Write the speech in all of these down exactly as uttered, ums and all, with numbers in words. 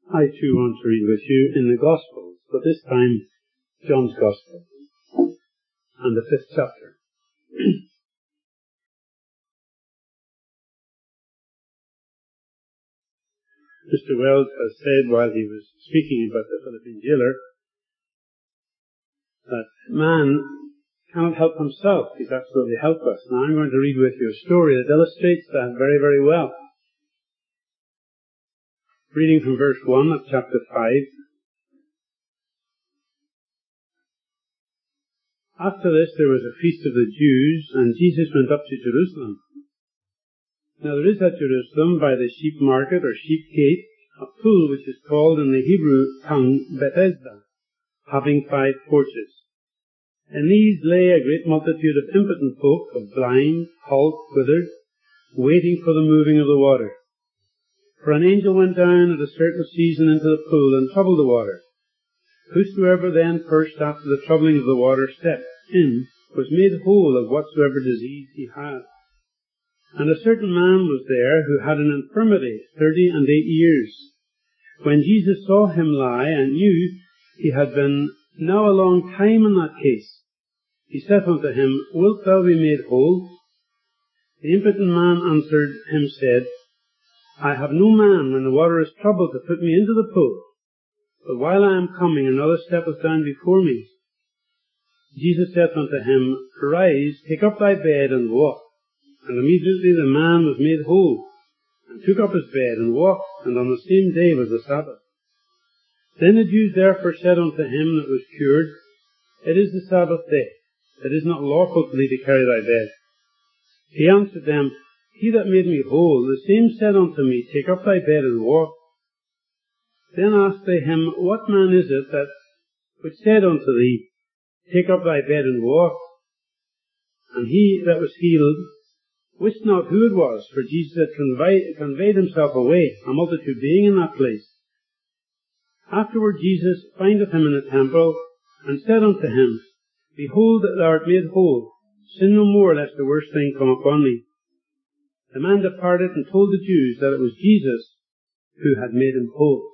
I too want to read with you in the Gospels, but this time John's Gospel and the fifth chapter. Mister Wells has said while he was speaking about the Philippine jailer that man cannot help himself. He's absolutely helpless. Now I'm going to read with you a story that illustrates that very, very well. Reading from verse one of chapter five. After this there was a feast of the Jews, and Jesus went up to Jerusalem. Now there is at Jerusalem by the sheep market or sheep gate a pool which is called in the Hebrew tongue Bethesda, having five porches. In these lay a great multitude of impotent folk, of blind, halt, withered, waiting for the moving of the water. For an angel went down at a certain season into the pool and troubled the water. Whosoever then first after the troubling of the water stepped in was made whole of whatsoever disease he had. And a certain man was there who had an infirmity thirty and eight years. When Jesus saw him lie and knew he had been now a long time in that case, he said unto him, Wilt thou be made whole? The impotent man answered him, said, I have no man when the water is troubled to put me into the pool, but while I am coming another steppeth down before me. Jesus said unto him, Arise, take up thy bed and walk. And immediately the man was made whole, and took up his bed and walked, and on the same day was the Sabbath. Then the Jews therefore said unto him that was cured, It is the Sabbath day. It is not lawful for thee to carry thy bed. He answered them, He that made me whole, the same said unto me, Take up thy bed and walk. Then asked they him, What man is it that which said unto thee, Take up thy bed and walk? And he that was healed wist not who it was, for Jesus had conveyed, conveyed himself away, a multitude being in that place. Afterward Jesus findeth him in the temple, and said unto him, Behold, thou art made whole. Sin no more, lest the worst thing come upon thee. The man departed and told the Jews that it was Jesus who had made him whole.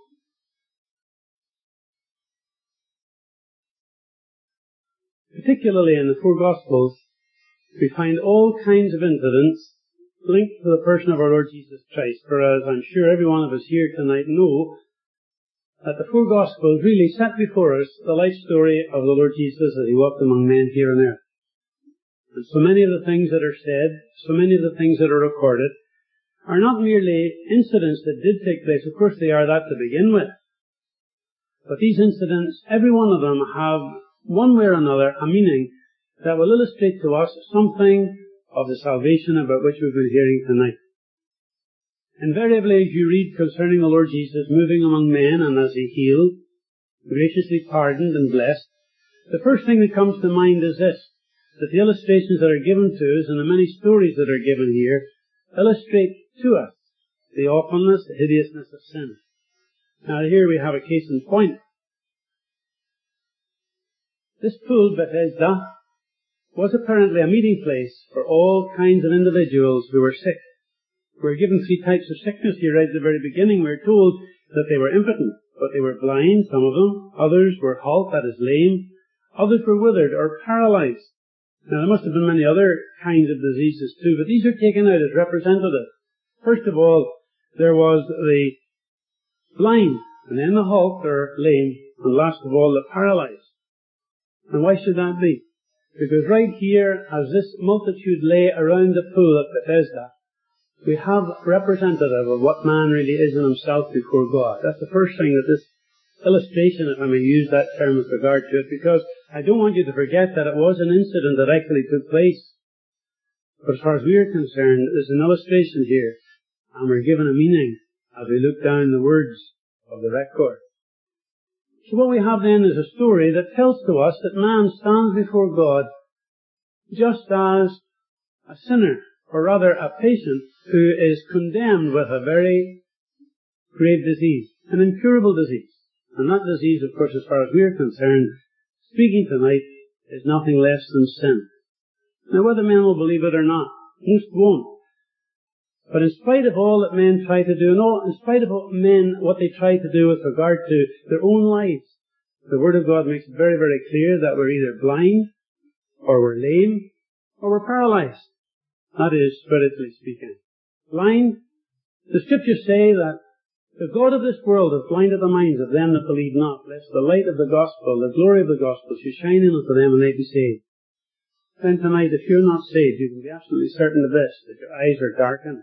Particularly in the four Gospels, we find all kinds of incidents linked to the person of our Lord Jesus Christ, for as I'm sure every one of us here tonight know, that the four Gospels really set before us the life story of the Lord Jesus as he walked among men here on earth. And so many of the things that are said, so many of the things that are recorded, are not merely incidents that did take place. Of course they are that to begin with. But these incidents, every one of them, have one way or another a meaning that will illustrate to us something of the salvation about which we've been hearing tonight. Invariably, as you read concerning the Lord Jesus moving among men and as he healed, graciously pardoned and blessed, the first thing that comes to mind is this, that the illustrations that are given to us and the many stories that are given here illustrate to us the awfulness, the hideousness of sin. Now here we have a case in point. This pool, Bethesda, was apparently a meeting place for all kinds of individuals who were sick. We're given three types of sickness here right at the very beginning. We're told that they were impotent, but they were blind, some of them. Others were halt, that is lame. Others were withered or paralyzed. Now there must have been many other kinds of diseases too, but these are taken out as representative. First of all, there was the blind, and then the halt or lame, and last of all the paralyzed. And why should that be? Because right here, as this multitude lay around the pool at Bethesda, we have representative of what man really is in himself before God. That's the first thing that this illustration, if I may use that term with regard to it, because I don't want you to forget that it was an incident that actually took place. But as far as we are concerned, there's an illustration here, and we're given a meaning as we look down the words of the record. So what we have then is a story that tells to us that man stands before God just as a sinner, or rather a patient who is condemned with a very grave disease, an incurable disease. And that disease, of course, as far as we are concerned, speaking tonight, is nothing less than sin. Now whether men will believe it or not, most won't. But in spite of all that men try to do, and all, in spite of what men, what they try to do with regard to their own lives, the Word of God makes it very, very clear that we're either blind, or we're lame, or we're paralyzed. That is, spiritually speaking. Blind. The Scriptures say that the God of this world has blinded the minds of them that believe not, lest the light of the gospel, the glory of the gospel, should shine in unto them and they be saved. Then tonight, if you're not saved, you can be absolutely certain of this, that your eyes are darkened.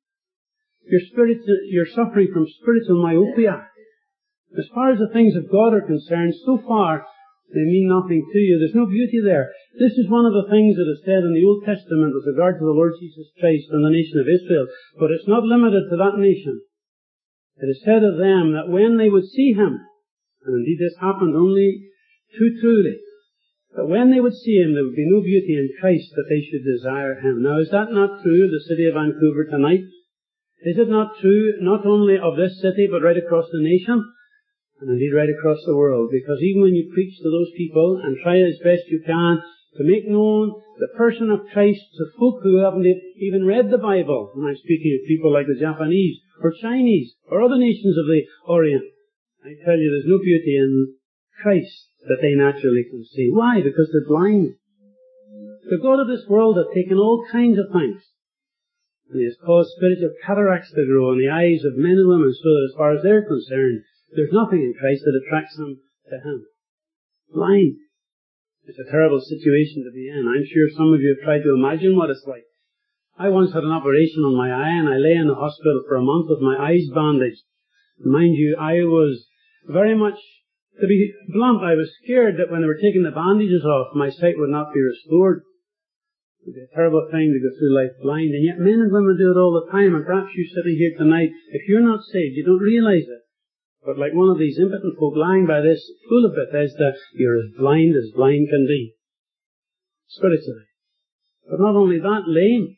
Your spirit, you're suffering from spiritual myopia. As far as the things of God are concerned, so far, they mean nothing to you. There's no beauty there. This is one of the things that is said in the Old Testament with regard to the Lord Jesus Christ and the nation of Israel. But it's not limited to that nation. It is said of them that when they would see Him, and indeed this happened only too truly, that when they would see Him, there would be no beauty in Christ that they should desire Him. Now, is that not true of the city of Vancouver tonight? Is it not true not only of this city, but right across the nation? And indeed right across the world. Because even when you preach to those people and try as best you can to make known the person of Christ to folk who haven't even read the Bible, and I'm speaking of people like the Japanese or Chinese or other nations of the Orient, I tell you there's no beauty in Christ that they naturally can see. Why? Because they're blind. The God of this world has taken all kinds of things, and He has caused spiritual cataracts to grow in the eyes of men and women, so that as far as they're concerned, there's nothing in Christ that attracts them to Him. Blind. It's a terrible situation to be in. I'm sure some of you have tried to imagine what it's like. I once had an operation on my eye, and I lay in the hospital for a month with my eyes bandaged. Mind you, I was very much, to be blunt, I was scared that when they were taking the bandages off, my sight would not be restored. It would be a terrible thing to go through life blind, and yet men and women do it all the time, and perhaps you sitting here tonight, if you're not saved, you don't realize it. But like one of these impotent folk lying by this pool of Bethesda, you're as blind as blind can be. Spiritually. But not only that, lame.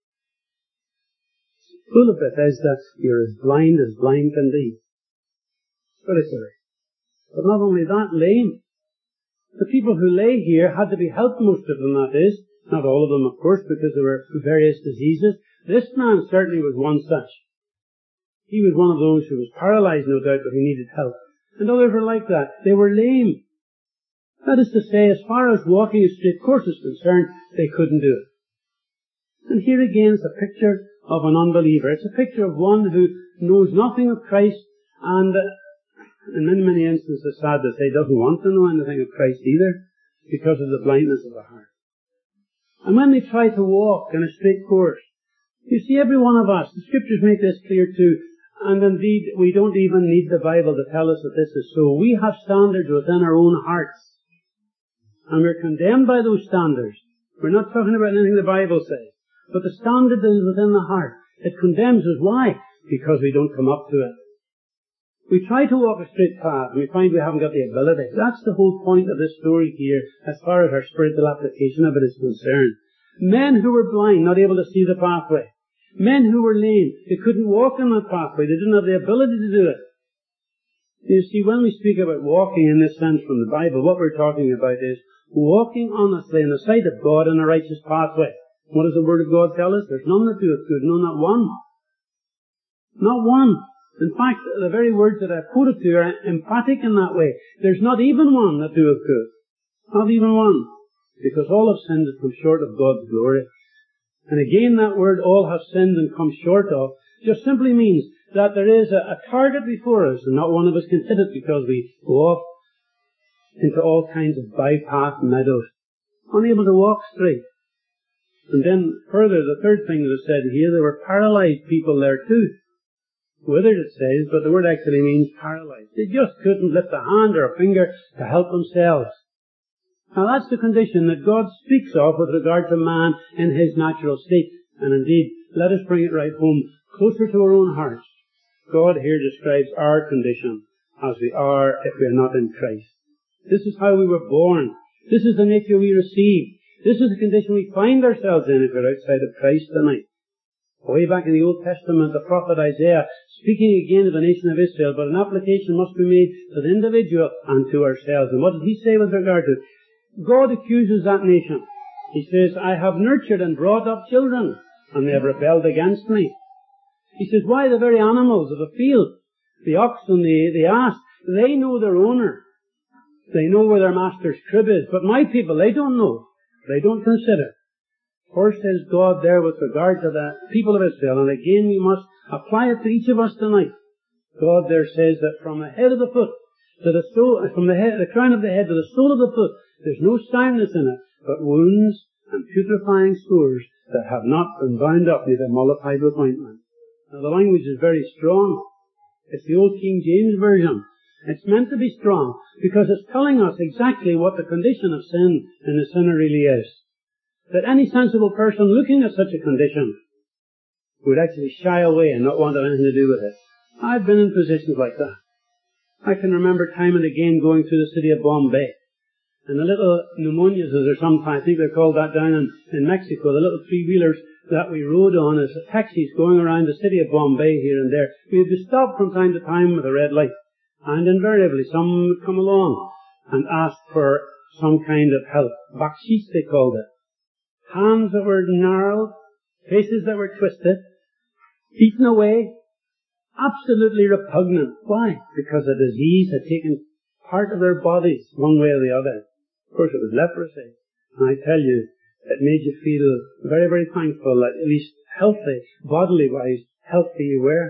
Pool of Bethesda, you're as blind as blind can be. Spiritually. But not only that, lame. The people who lay here had to be helped, most of them, that is. Not all of them, of course, because there were various diseases. This man certainly was one such. He was one of those who was paralyzed, no doubt, but he needed help. And others were like that. They were lame. That is to say, as far as walking a straight course is concerned, they couldn't do it. And here again is a picture of an unbeliever. It's a picture of one who knows nothing of Christ, and uh, in many, many instances, sad to say, doesn't want to know anything of Christ either, because of the blindness of the heart. And when they try to walk in a straight course, you see, every one of us, the Scriptures make this clear too, and indeed, we don't even need the Bible to tell us that this is so. We have standards within our own hearts. And we're condemned by those standards. We're not talking about anything the Bible says. But the standard that is within the heart, it condemns us. Why? Because we don't come up to it. We try to walk a straight path, and we find we haven't got the ability. That's the whole point of this story here, as far as our spiritual application of it is concerned. Men who were blind, not able to see the pathway. Men who were lame, they couldn't walk on that pathway. They didn't have the ability to do it. You see, when we speak about walking in this sense from the Bible, what we're talking about is walking honestly in the sight of God in a righteous pathway. What does the Word of God tell us? There's none that doeth good, no, not one. Not one. In fact, the very words that I've quoted to you are emphatic in that way. There's not even one that doeth good. Not even one. Because all have sinned and come short of God's glory. And again, that word, all have sinned and come short of, just simply means that there is a, a target before us, and not one of us can hit it because we go off into all kinds of bypath meadows, unable to walk straight. And then further, the third thing that is said here, there were paralyzed people there too. Withered it says, but the word actually means paralyzed. They just couldn't lift a hand or a finger to help themselves. Now that's the condition that God speaks of with regard to man in his natural state. And indeed, let us bring it right home, closer to our own hearts. God here describes our condition as we are if we are not in Christ. This is how we were born. This is the nature we receive. This is the condition we find ourselves in if we're outside of Christ tonight. Way back in the Old Testament, the prophet Isaiah, speaking again of the nation of Israel, but an application must be made to the individual and to ourselves. And what did he say with regard to it? God accuses that nation. He says, I have nurtured and brought up children, and they have rebelled against me. He says, why, the very animals of the field, the ox and the, the ass, they know their owner. They know where their master's crib is. But my people, they don't know. They don't consider. For says God there with regard to the people of Israel, and again we must apply it to each of us tonight. God there says that from the head of the foot to the sole, from the head, the crown of the head to the sole of the foot, there's no soundness in it, but wounds and putrefying sores that have not been bound up, neither mollified with ointment. Now the language is very strong. It's the old King James Version. It's meant to be strong because it's telling us exactly what the condition of sin in the sinner really is. That any sensible person looking at such a condition would actually shy away and not want anything to do with it. I've been in positions like that. I can remember time and again going through the city of Bombay. And the little pneumonias, as they're sometimes, I think they're called that down in, in Mexico, the little three-wheelers that we rode on as taxis going around the city of Bombay here and there. We would be stopped from time to time with a red light. And invariably some would come along and ask for some kind of help. Baksheesh they called it. Hands that were gnarled, faces that were twisted, eaten away, absolutely repugnant. Why? Because a disease had taken part of their bodies one way or the other. Of course it was leprosy. And I tell you, it made you feel very, very thankful that at least healthy, bodily-wise, healthy you were.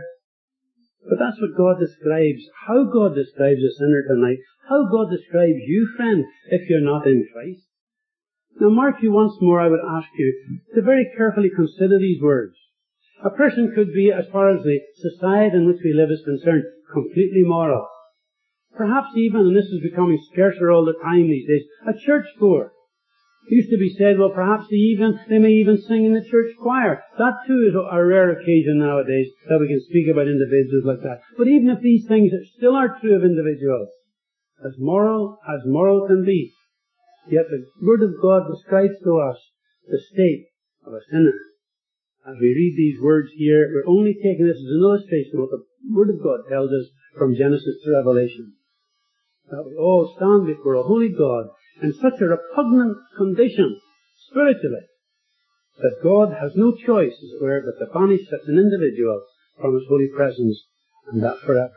But that's what God describes, how God describes a sinner tonight, how God describes you, friend, if you're not in Christ. Now mark you once more, I would ask you to very carefully consider these words. A person could be, as far as the society in which we live is concerned, completely moral. Perhaps even, and this is becoming scarcer all the time these days, a churchgoer. It used to be said, well, perhaps they even, they may even sing in the church choir. That too is a rare occasion nowadays that we can speak about individuals like that. But even if these things still are true of individuals, as moral as moral can be, yet the Word of God describes to us the state of a sinner. As we read these words here, we're only taking this as an illustration of what the Word of God tells us from Genesis to Revelation. That we all stand before a holy God in such a repugnant condition, spiritually, that God has no choice, as it were, but to banish such an individual from His holy presence, and that forever.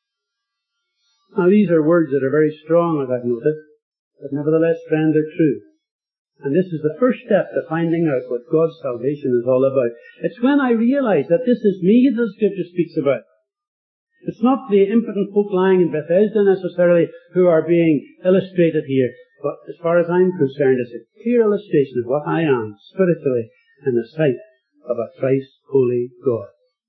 Now these are words that are very strong, as I've noted, but nevertheless, friend, they're true. And this is the first step to finding out what God's salvation is all about. It's when I realize that this is me that the Scripture speaks about. It's not the impotent folk lying in Bethesda necessarily who are being illustrated here, but as far as I'm concerned, it's a clear illustration of what I am spiritually in the sight of a thrice holy God.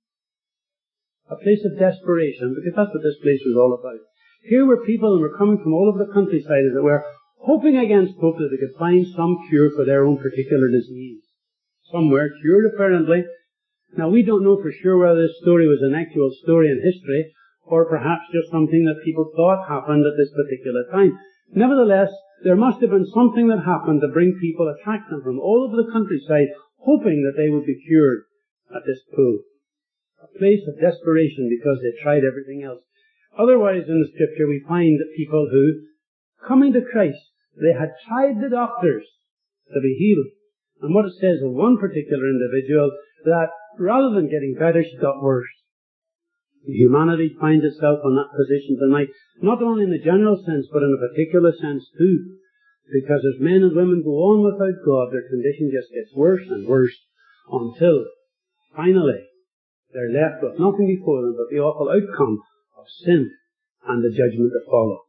A place of desperation, because that's what this place was all about. Here were people, and were coming from all over the countryside, as it were, hoping against hope that they could find some cure for their own particular disease. Some were cured, apparently. Now, we don't know for sure whether this story was an actual story in history, or perhaps just something that people thought happened at this particular time. Nevertheless, there must have been something that happened to bring people, attract them from all over the countryside, hoping that they would be cured at this pool. A place of desperation because they tried everything else. Otherwise, in the Scripture, we find that people who, coming to Christ, they had tried the doctors to be healed. And what it says of one particular individual, that rather than getting better, she got worse. Humanity finds itself in that position tonight, not only in the general sense, but in a particular sense too. Because as men and women go on without God, their condition just gets worse and worse until, finally, they're left with nothing before them but the awful outcome of sin and the judgment to follow.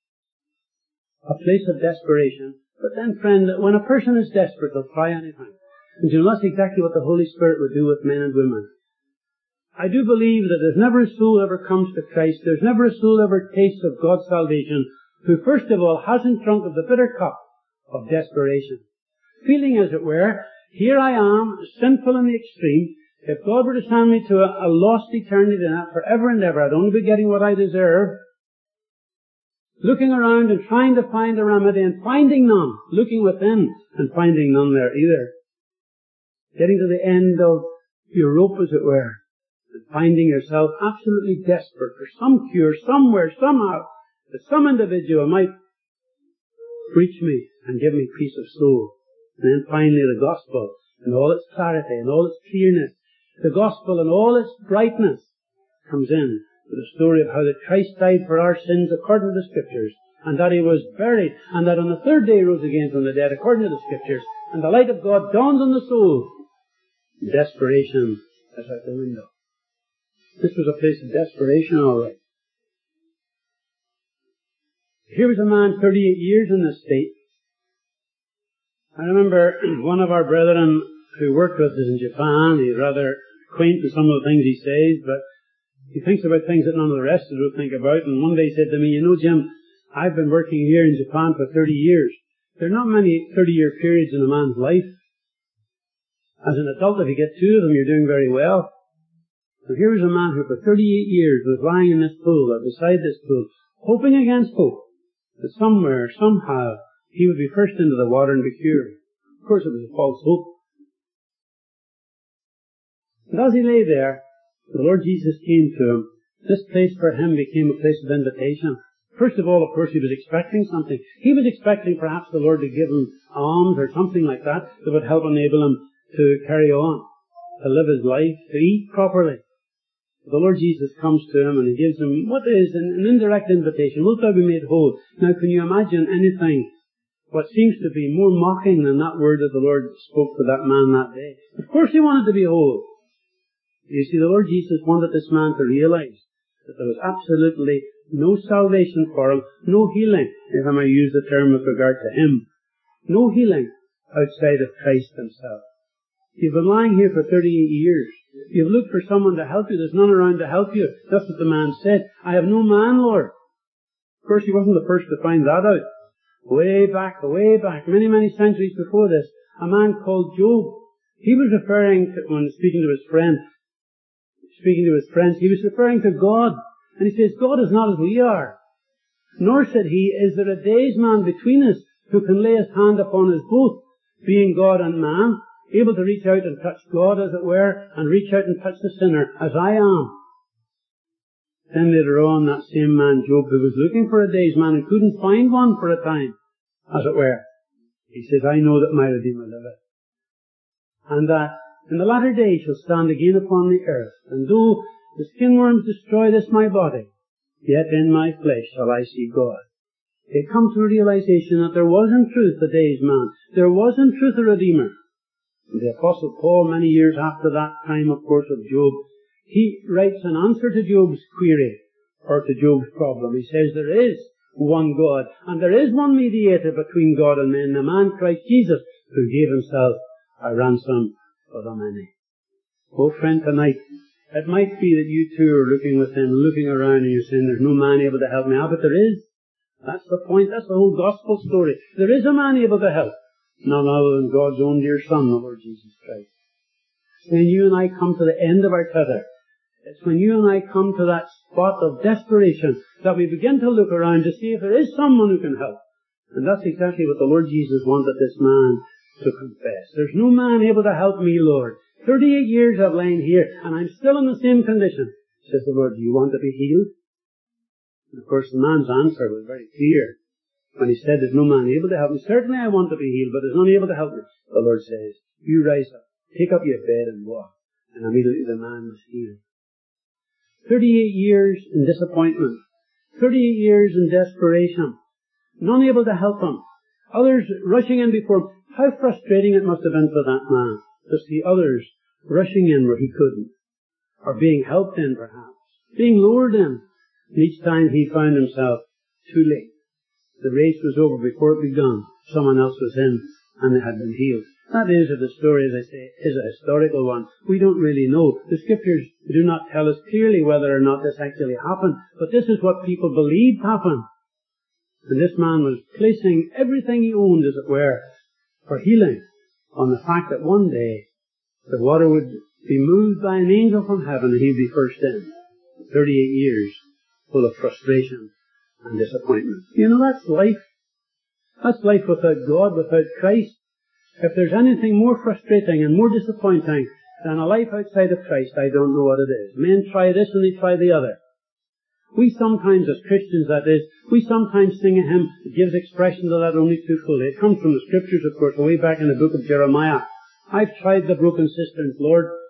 A place of desperation. But then, friend, when a person is desperate, they'll try anything. And you know, that's exactly what the Holy Spirit would do with men and women. I do believe that there's never a soul ever comes to Christ, there's never a soul ever tastes of God's salvation, who first of all hasn't drunk of the bitter cup of desperation. Feeling, as it were, here I am, sinful in the extreme. If God were to send me to a, a lost eternity in that forever and ever, I'd only be getting what I deserve. Looking around and trying to find a remedy and finding none. Looking within and finding none there either. Getting to the end of your rope, as it were, and finding yourself absolutely desperate for some cure somewhere, somehow, that some individual might reach me and give me peace of soul. And then finally the gospel, in all its clarity and all its clearness, the gospel in all its brightness comes in with the story of how that Christ died for our sins according to the Scriptures, and that He was buried, and that on the third day He rose again from the dead according to the Scriptures, and the light of God dawned on the soul. Desperation is out the window. This was a place of desperation, all right. Here was a man thirty-eight years in this state. I remember one of our brethren who worked with us in Japan. He's rather quaint in some of the things he says, but he thinks about things that none of the rest of us would think about. And one day he said to me, you know, Jim, I've been working here in Japan for thirty years. There are not many thirty-year periods in a man's life. As an adult, if you get two of them, you're doing very well. And here was a man who for thirty-eight years was lying in this pool, or beside this pool, hoping against hope that somewhere, somehow, he would be first into the water and be cured. Of course, it was a false hope. And as he lay there, the Lord Jesus came to him. This place for him became a place of invitation. First of all, of course, he was expecting something. He was expecting perhaps the Lord to give him alms or something like that that would help enable him to carry on, to live his life, to eat properly. The Lord Jesus comes to him and He gives him what is an, an indirect invitation. Wilt thou be made whole? Now, can you imagine anything what seems to be more mocking than that word that the Lord spoke to that man that day? Of course he wanted to be whole. You see, the Lord Jesus wanted this man to realize that there was absolutely no salvation for him, no healing, if I may use the term with regard to him, no healing outside of Christ Himself. You've been lying here for thirty-eight years. You've looked for someone to help you. There's none around to help you. That's what the man said. I have no man, Lord. Of course, he wasn't the first to find that out. Way back, way back, many, many centuries before this, a man called Job. He was referring to, when speaking to his friend, speaking to his friends, he was referring to God. And he says, God is not as we are. Nor, said he, is there a day's man between us who can lay his hand upon us both, being God and man, able to reach out and touch God, as it were, and reach out and touch the sinner, as I am. Then later on, that same man, Job, who was looking for a day's man and couldn't find one for a time, as it were, he says, I know that my Redeemer liveth, and that in the latter day shall stand again upon the earth, and though the skinworms destroy this my body, yet in my flesh shall I see God. He had come to a realization that there was in truth a day's man, there was in truth a Redeemer. The Apostle Paul, many years after that time, of course, of Job, he writes an answer to Job's query, or to Job's problem. He says there is one God, and there is one mediator between God and men, the man Christ Jesus, who gave Himself a ransom for the many. Oh, friend, tonight, it might be that you too are looking within, looking around, and you're saying, there's no man able to help me. Ah, but there is. That's the point. That's the whole gospel story. There is a man able to help. None other than God's own dear Son, the Lord Jesus Christ. It's when you and I come to the end of our tether, it's when you and I come to that spot of desperation that we begin to look around to see if there is someone who can help. And that's exactly what the Lord Jesus wanted this man to confess. There's no man able to help me, Lord. Thirty-eight years I've lain here, and I'm still in the same condition. Says the Lord, do you want to be healed? And of course the man's answer was very clear. When he said, there's no man able to help me, certainly I want to be healed, but there's none able to help me. The Lord says, you rise up, take up your bed and walk. And immediately the man was healed. Thirty-eight years in disappointment. Thirty-eight years in desperation. None able to help him. Others rushing in before him. How frustrating it must have been for that man to see others rushing in where he couldn't. Or being helped in, perhaps. Being lured in. And each time he found himself too late. The race was over before it begun. Someone else was in, and they had been healed. That is, if the story, as I say, is a historical one. We don't really know. The Scriptures do not tell us clearly whether or not this actually happened, but this is what people believed happened. And this man was placing everything he owned, as it were, for healing, on the fact that one day the water would be moved by an angel from heaven and he'd be first in. Thirty-eight years full of frustration and disappointment. You know, that's life. That's life without God, without Christ. If there's anything more frustrating and more disappointing than a life outside of Christ, I don't know what it is. Men try this and they try the other. We sometimes, as Christians that is, we sometimes sing a hymn that gives expression to that only too fully. It comes from the Scriptures, of course, way back in the book of Jeremiah. I've tried the broken cisterns, Lord,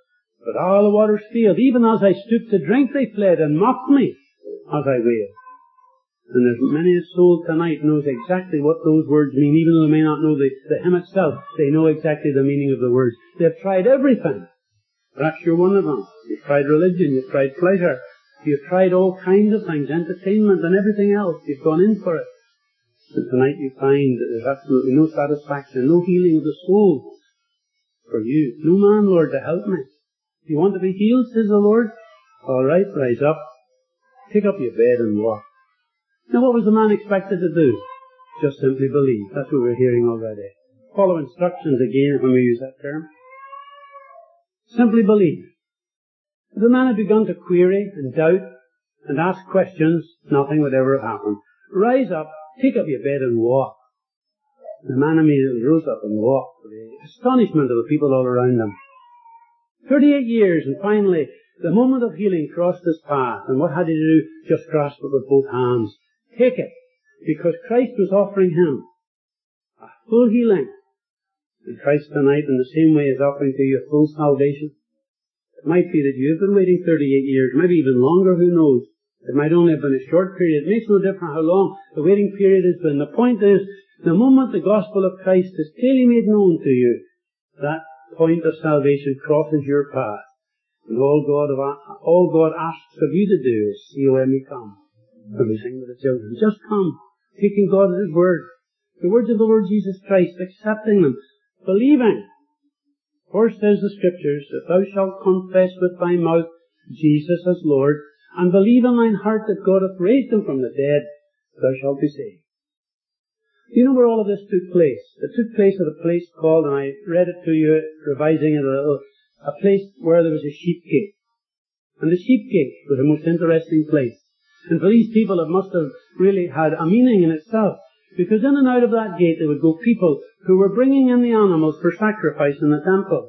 But all the waters failed. Even as I stooped to drink, they fled and mocked me as I wailed. And there's many a soul tonight knows exactly what those words mean, even though they may not know the, the hymn itself. They know exactly the meaning of the words. They've tried everything. Perhaps you're one of them. You've tried religion, you've tried pleasure, you've tried all kinds of things, entertainment and everything else. You've gone in for it. And tonight you find that there's absolutely no satisfaction, no healing of the soul for you. No man, Lord, to help me. If you want to be healed, says the Lord, all right, rise up, pick up your bed and walk. Now what was the man expected to do? Just simply believe. That's what we're hearing already. Follow instructions again when we use that term. Simply believe. If the man had begun to query and doubt and ask questions, nothing would ever have happened. Rise up, pick up your bed and walk. The man immediately rose up and walked, to the astonishment of the people all around him. Thirty-eight years, and finally the moment of healing crossed his path, and what had he to do? Just grasp it with both hands. Take it, because Christ was offering him a full healing. And Christ tonight, in the same way, is offering to you a full salvation. It might be that you've been waiting thirty-eight years, maybe even longer, who knows? It might only have been a short period. It makes no difference how long the waiting period has been. The point is, the moment the gospel of Christ is clearly made known to you, that point of salvation crosses your path. And all God, of, all God asks of you to do is, see when we come. When we sing with the children, just come, taking God at His word. The words of the Lord Jesus Christ, accepting them, believing. For says the Scriptures, if thou shalt confess with thy mouth Jesus as Lord, and believe in thine heart that God hath raised him from the dead, thou shalt be saved. You know where all of this took place? It took place at a place called, and I read it to you, revising it a little, a place where there was a sheep gate. And the sheep gate was a most interesting place. And for these people it must have really had a meaning in itself. Because in and out of that gate there would go people who were bringing in the animals for sacrifice in the temple.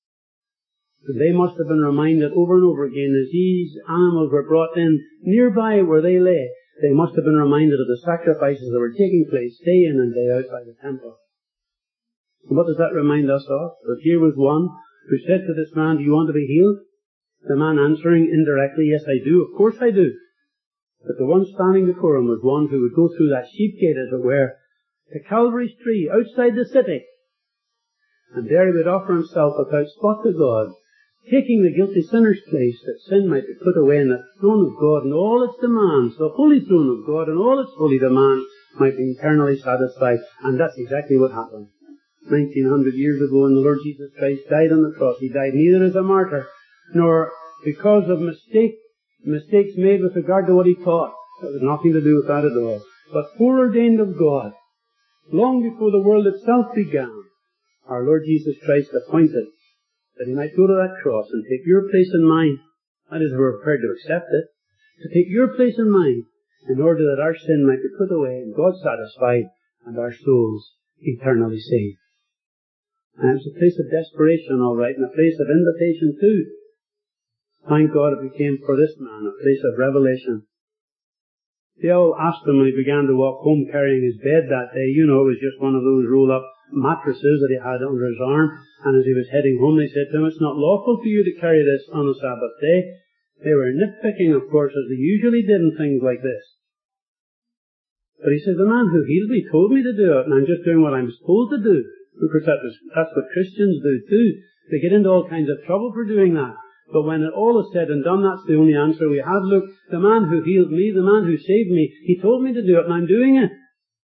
And they must have been reminded over and over again as these animals were brought in nearby where they lay, they must have been reminded of the sacrifices that were taking place day in and day out by the temple. And what does that remind us of? That here was one who said to this man, do you want to be healed? The man answering indirectly, yes I do, of course I do. But the one standing before him was one who would go through that sheep gate, as it were, to Calvary's tree, outside the city. And there he would offer himself without spot to God, taking the guilty sinner's place, that sin might be put away, and the throne of God and all its demands, the holy throne of God and all its holy demands, might be eternally satisfied. And that's exactly what happened. Nineteen hundred years ago, when the Lord Jesus Christ died on the cross, He died neither as a martyr, nor because of mistake, mistakes made with regard to what He taught. That was nothing to do with that at all. But foreordained of God, long before the world itself began, our Lord Jesus Christ appointed that He might go to that cross and take your place and mine. That is, we're prepared to accept it. To take your place and mine, in order that our sin might be put away and God satisfied and our souls eternally saved. And it's a place of desperation, all right, and a place of invitation too. Thank God it became for this man a place of revelation. They all asked him when he began to walk home carrying his bed that day. You know, it was just one of those roll-up mattresses that he had under his arm. And as he was heading home, they said to him, it's not lawful for you to carry this on a Sabbath day. They were nitpicking, of course, as they usually did in things like this. But he says, the man who healed me told me to do it, and I'm just doing what I'm told to do. Because that was, that's what Christians do too. They get into all kinds of trouble for doing that. But when it all is said and done, that's the only answer we have. Look, the man who healed me, the man who saved me, he told me to do it, and I'm doing it.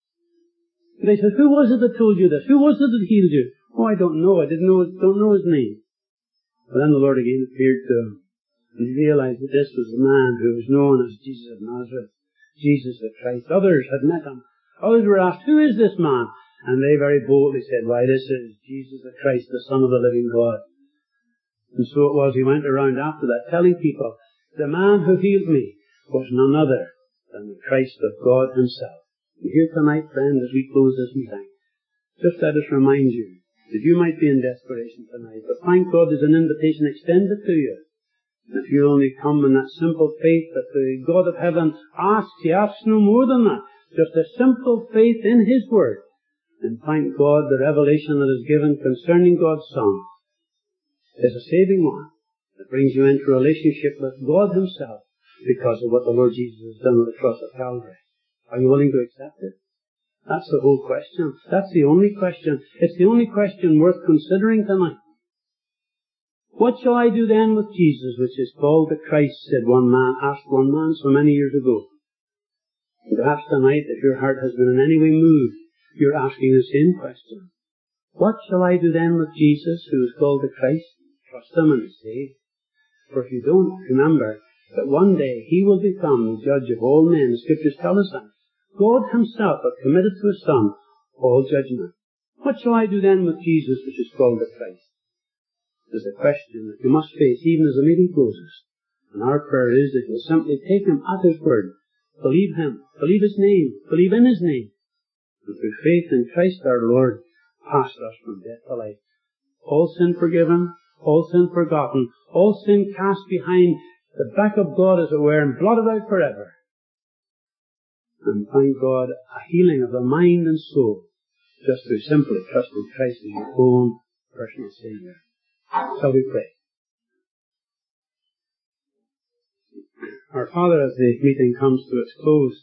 They said, who was it that told you this? Who was it that healed you? Oh, I don't know. I didn't know, don't know his name. But then the Lord again appeared to him, and he realized that this was the man who was known as Jesus of Nazareth, Jesus the Christ. Others had met him. Others were asked, who is this man? And they very boldly said, why, this is Jesus the Christ, the Son of the living God. And so it was, he went around after that telling people, the man who healed me was none other than the Christ of God Himself. And here tonight, friend, as we close this meeting, just let us remind you that you might be in desperation tonight, but thank God there's an invitation extended to you. And if you only come in that simple faith that the God of heaven asks, He asks no more than that, just a simple faith in His Word, and thank God the revelation that is given concerning God's Son is a saving one. It brings you into relationship with God Himself because of what the Lord Jesus has done on the cross of Calvary. Are you willing to accept it? That's the whole question. That's the only question. It's the only question worth considering tonight. What shall I do then with Jesus, which is called the Christ, said one man, asked one man so many years ago. And perhaps tonight, if your heart has been in any way moved, you're asking the same question. What shall I do then with Jesus, who is called the Christ? Trust Him and be saved. For if you don't, remember that one day He will become the judge of all men. The Scriptures tell us that. God Himself hath committed to His Son all judgment. What shall I do then with Jesus, which is called the Christ? Is a question that you must face even as the meeting closes. And our prayer is that you'll simply take Him at His word. Believe Him. Believe His name. Believe in His name. And through faith in Christ our Lord, pass us from death to life. All sin forgiven, all sin forgotten, all sin cast behind the back of God, as it were, and blotted out forever. And thank God, a healing of the mind and soul, just through simply trusting Christ as your own personal Saviour. Shall we pray? Our Father, as the meeting comes to its close,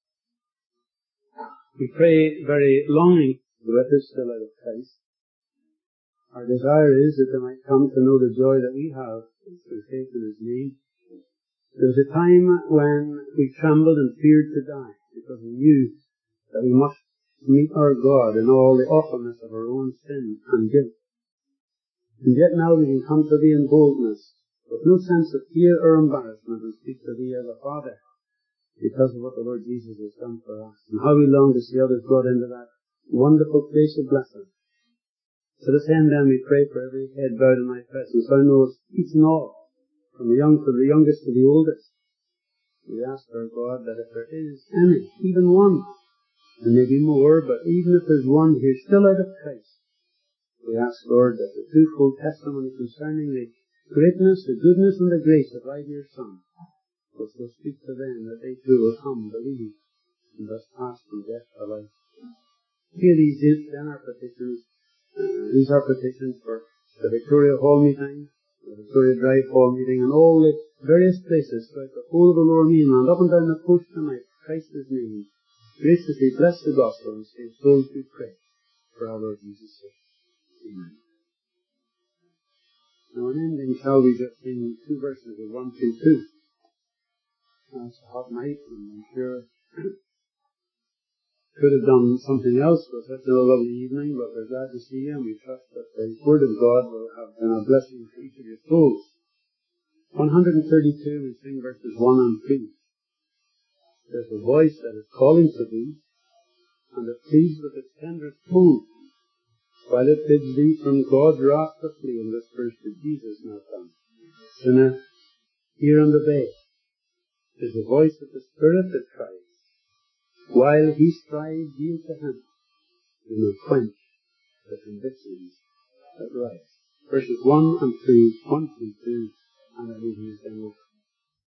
we pray very longing with us still out of Christ. Our desire is that they might come to know the joy that we have through faith in His name. There was a time when we trembled and feared to die because we knew that we must meet our God in all the awfulness of our own sin and guilt. And yet now we can come to Thee in boldness, with no sense of fear or embarrassment, and speak to Thee as a Father, because of what the Lord Jesus has done for us, and how we long to see others brought into that wonderful place of blessing. To this end then we pray for every head bowed in Thy presence. Thou knowest each and all, from the young to the youngest to the oldest. We ask our God that if there is any, even one, and maybe more, but even if there's one here still out of Christ, we ask, Lord, that the twofold testimony concerning the greatness, the goodness, and the grace of Thy dear Son will so speak to them that they too will come, believe, and thus pass from death to life. Hear these then our petitions. Uh, these are petitions for the Victoria Hall meeting, the Victoria Drive Hall meeting, and all the various places throughout the whole of the Lower Mainland, up and down the coast tonight, Christ's name. Graciously bless the gospel and save souls, we pray, for our Lord Jesus' sake. Amen. Now in ending, shall we just sing two verses of one through two? Now, it's a hot night, and I'm sure could have done something else with such a lovely evening, but we're glad to see you, and we trust that the Word of God will have been a blessing for each of your souls. one thirty-two, we sing verses one and two. There's a voice that is calling to thee, and it pleads with its tenderest tone, while it bids thee from God's wrath to flee, and whispers to Jesus now come. Sinner, hear and obey. 'Tis the voice of the Spirit that cries. While He strives, yield to Him. Do not quench the convictions that rise. Verses one and two, one through two, and I leave you then with